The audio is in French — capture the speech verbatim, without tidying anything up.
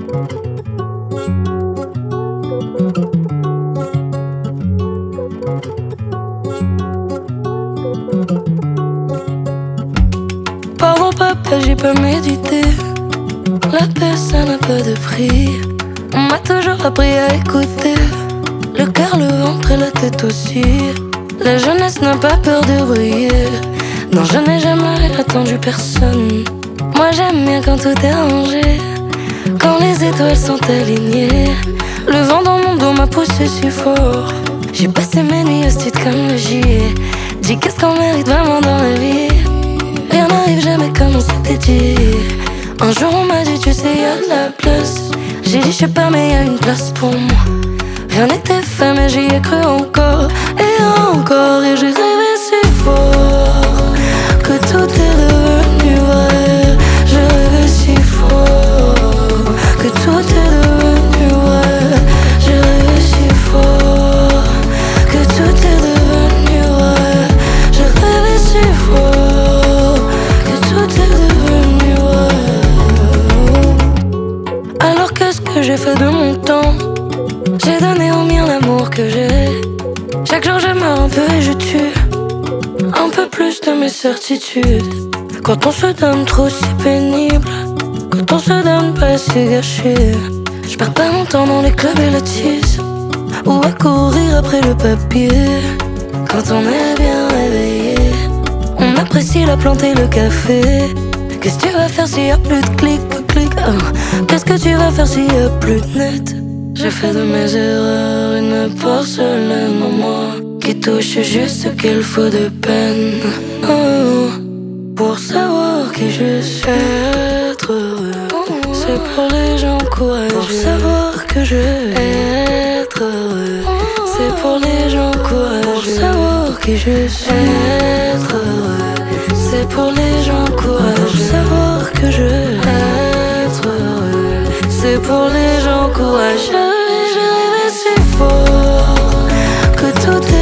Pardon papa, j'ai pas médité. La paix ça n'a pas de prix. On m'a toujours appris à écouter. Le cœur, le ventre et la tête aussi. La jeunesse n'a pas peur de briller. Non, je n'ai jamais attendu personne. Moi j'aime bien quand tout est rangé, quand les étoiles sont alignées. Le vent dans mon dos m'a poussé si fort. J'ai passé mes nuits hostile comme le gilet. Dis qu'est-ce qu'on mérite vraiment dans la vie. Rien n'arrive jamais comme on s'était dit. Un jour on m'a dit tu sais y'a de la place. J'ai dit je sais pas mais y'a une place pour moi. Rien n'était fait mais j'y ai cru encore. Et encore et j'ai rêvé si fort que tout est devenu vrai. J'ai rêvé si fort que tout est devenu vrai. J'ai rêvé si fort que tout est devenu vrai. J'ai rêvé si fort que tout est devenu vrai. Alors qu'est-ce que j'ai fait de mon temps? J'ai donné au mien l'amour que j'ai. Chaque jour je meurs un peu et je tue un peu plus de mes certitudes. Quand on se donne trop c'est pénible. Quand on se donne pas c'est gâché. Je perds pas mon temps dans les clubs et la tisse, ou à courir après le papier. Quand on est bien réveillé, on apprécie la plante et le café. Qu'est-ce que tu vas faire s'il y a plus de clic, clic oh. Qu'est-ce que tu vas faire s'il y a plus de net? J'ai fait de mes erreurs une porcelaine en moi qui touche juste ce qu'il faut de peine. Oh, pour savoir qui je suis, être heureux, c'est pour les gens courageux. Pour savoir que je vais être heureux, c'est pour les gens courageux. Pour savoir qui je suis, être heureux, c'est pour les gens courageux. Pour savoir que je vais être heureux, c'est pour les gens courageux. J'ai rêvé si fort que tout est